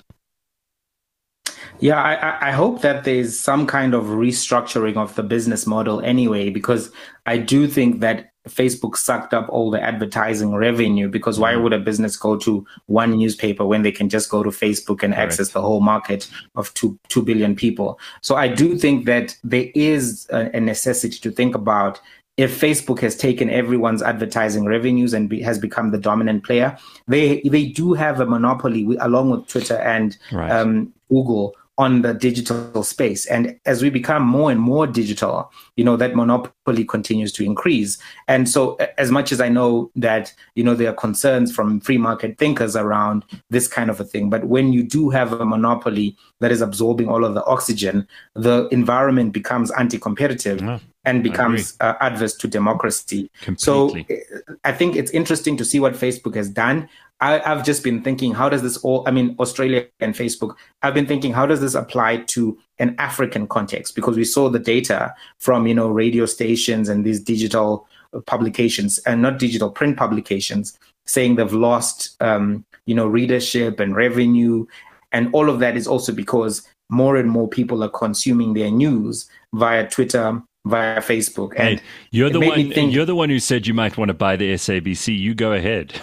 [SPEAKER 4] Yeah, I hope that there's some kind of restructuring of the business model anyway, because I do think that Facebook sucked up all the advertising revenue, because why would a business go to one newspaper when they can just go to Facebook and access the whole market of 2 billion people? So I do think that there is a necessity to think about, if Facebook has taken everyone's advertising revenues and has become the dominant player, they do have a monopoly along with Twitter and Google on the digital space. And as we become more and more digital, that monopoly continues to increase. And so as much as I know that, there are concerns from free market thinkers around this kind of a thing, but when you do have a monopoly that is absorbing all of the oxygen, the environment becomes anti-competitive. And becomes adverse to democracy. Completely. So I think it's interesting to see what Facebook has done. I've just been thinking, how does this Australia and Facebook, I've been thinking, how does this apply to an African context? Because we saw the data from, radio stations and these digital publications, and not digital, print publications, saying they've lost, readership and revenue. And all of that is also because more and more people are consuming their news via Twitter, via Facebook. And
[SPEAKER 2] hey, you're the one who said you might want to buy the SABC. You go ahead.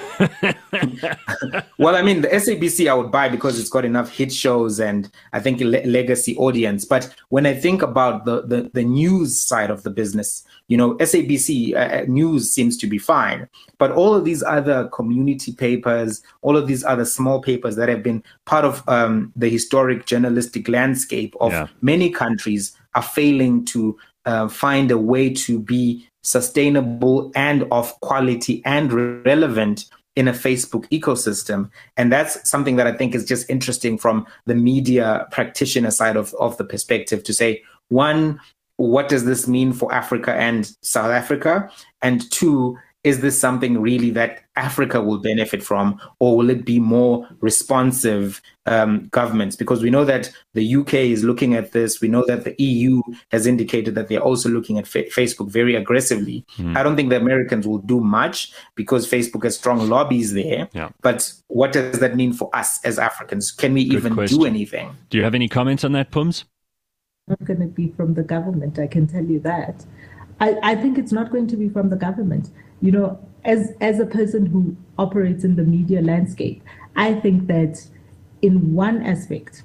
[SPEAKER 4] Well, the SABC I would buy because it's got enough hit shows and I think a legacy audience. But when I think about the news side of the business, SABC news seems to be fine. But all of these other community papers, all of these other small papers that have been part of the historic journalistic landscape of many countries are failing to find a way to be sustainable and of quality and relevant in a Facebook ecosystem. And that's something that I think is just interesting from the media practitioner side of the perspective, to say, one, what does this mean for Africa and South Africa? And two, is this something really that Africa will benefit from, or will it be more responsive governments? Because we know that the UK is looking at this. We know that the EU has indicated that they're also looking at Facebook very aggressively. I don't think the Americans will do much because Facebook has strong lobbies there. Yeah. But what does that mean for us as Africans? Can we even do anything?
[SPEAKER 2] Do you have any comments on that, Pums?
[SPEAKER 1] Not going to be from the government, I can tell you that. I think it's not going to be from the government. As a person who operates in the media landscape, I think that in one aspect,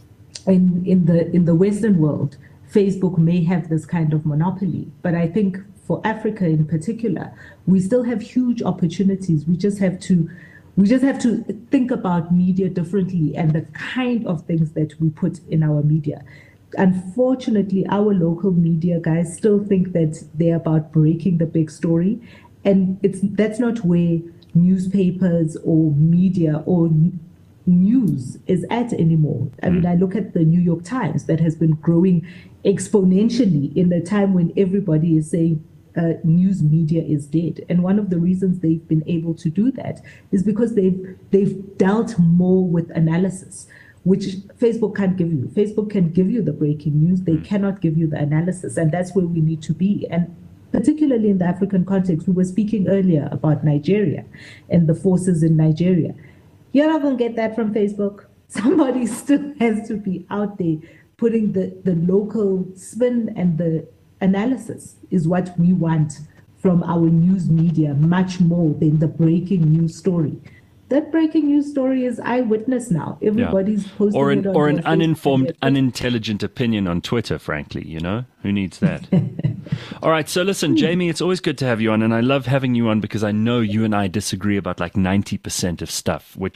[SPEAKER 1] in the Western world, Facebook may have this kind of monopoly. But I think for Africa in particular, we still have huge opportunities. We just have to think about media differently and the kind of things that we put in our media. Unfortunately, our local media guys still think that they're about breaking the big story. And that's not where newspapers or media or news is at anymore. I mean, I look at the New York Times that has been growing exponentially in the time when everybody is saying news media is dead. And one of the reasons they've been able to do that is because they've dealt more with analysis, which Facebook can't give you. Facebook can give you the breaking news. They cannot give you the analysis. And that's where we need to be. And particularly in the African context, we were speaking earlier about Nigeria and the forces in Nigeria. You're not going to get that from Facebook. Somebody still has to be out there putting the local spin, and the analysis is what we want from our news media, much more than the breaking news story. That breaking news story is eyewitness now. Everybody's posting it on
[SPEAKER 2] or an uninformed, unintelligent opinion on Twitter, frankly, Who needs that? All right, so listen, Jamie, it's always good to have you on, and I love having you on because I know you and I disagree about like 90% of stuff, which is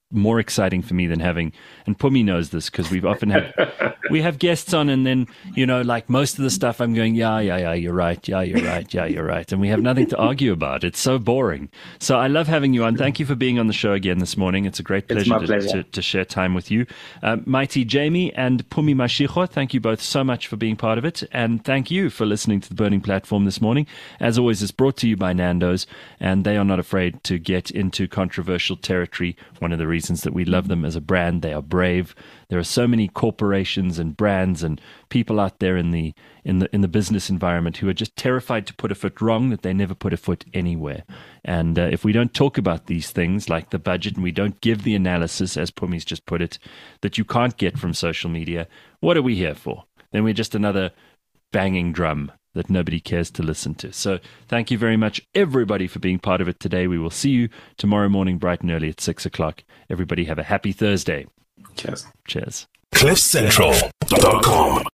[SPEAKER 2] more exciting for me than having, and Pumi knows this because we've often we have guests on, and then, like most of the stuff I'm going, yeah, you're right. Yeah, you're right. Yeah, you're right. And we have nothing to argue about. It's so boring. So I love having you on. Thank you for being on the show again this morning. It's a great pleasure to share time with you. Mighty Jamie and Pumi Mashiko, thank you both so much for being part of it. And thank you for listening to The Burning Platform this morning. As always, it's brought to you by Nando's, and they are not afraid to get into controversial territory. One of the reasons that we love them as a brand, they are brave. There are so many corporations and brands and people out there in the business environment who are just terrified to put a foot wrong that they never put a foot anywhere. And if we don't talk about these things like the budget, and we don't give the analysis, as Pumi's just put it, that you can't get from social media, what are we here for? Then we're just another banging drum that nobody cares to listen to. So thank you very much, everybody, for being part of it today. We will see you tomorrow morning bright and early at 6 o'clock. Everybody have a happy Thursday.
[SPEAKER 4] Cheers.
[SPEAKER 2] Cheers.
[SPEAKER 5] CliffCentral.com